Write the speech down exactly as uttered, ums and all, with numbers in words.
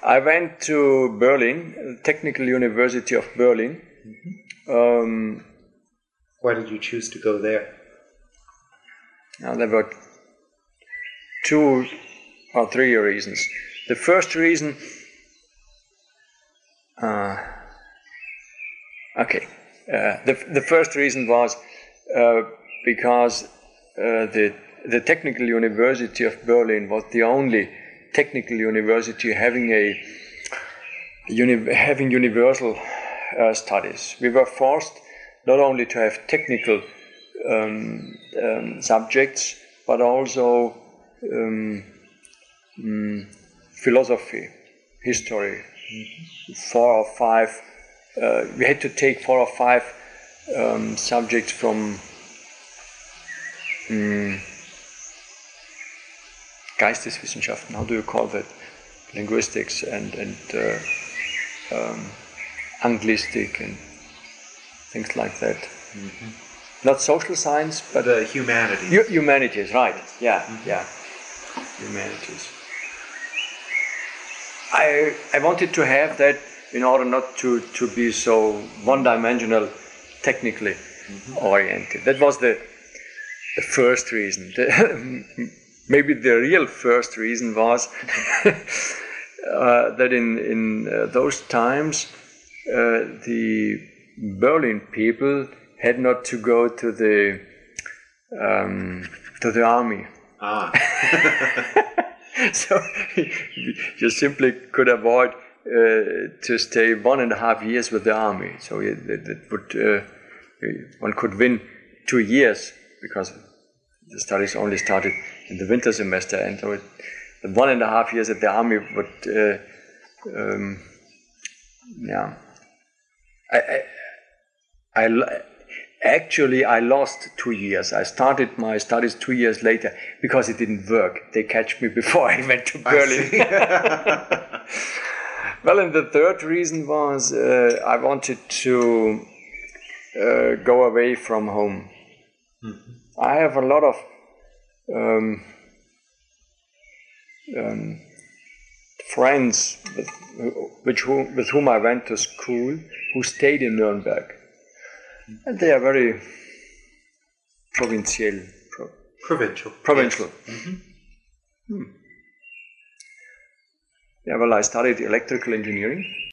I went to Berlin, Technical University of Berlin. Mm-hmm. um, Why did you choose to go there? Now, there were two or three reasons. The first reason, uh, okay, uh, the the first reason was uh, because uh, the the Technical University of Berlin was the only technical university having a uni- having universal uh, studies. We were forced not only to have technical um, um, subjects, but also um, um, philosophy, history. Mm-hmm. Four or five. Uh, we had to take four or five um, subjects from um, Geisteswissenschaften. How do you call that? Linguistics and and uh, um, Anglistic and things like that. Mm-hmm. Not social science, but the humanities. Hu- humanities, right? Yeah, mm-hmm. yeah, humanities. I I wanted to have that in order not to, to be so one-dimensional, technically mm-hmm. oriented. That was the the first reason. The, maybe the real first reason was uh, that in in uh, those times uh, the Berlin people had not to go to the um, to the army. Ah. So you simply could avoid uh, to stay one and a half years with the army. So it, it, it would uh, one could win two years because the studies only started in the winter semester, and so it, one and a half years at the army would uh, um, yeah. I, I, I Actually, I lost two years. I started my studies two years later because it didn't work. They catch me before I went to Berlin. Well, and the third reason was uh, I wanted to uh, go away from home. Mm-hmm. I have a lot of um, um, friends with, which whom, with whom I went to school who stayed in Nuremberg. And they are very provincial. Pro- provincial. Provincial. Yes. Mm-hmm. Hmm. Yeah, well, I studied electrical engineering.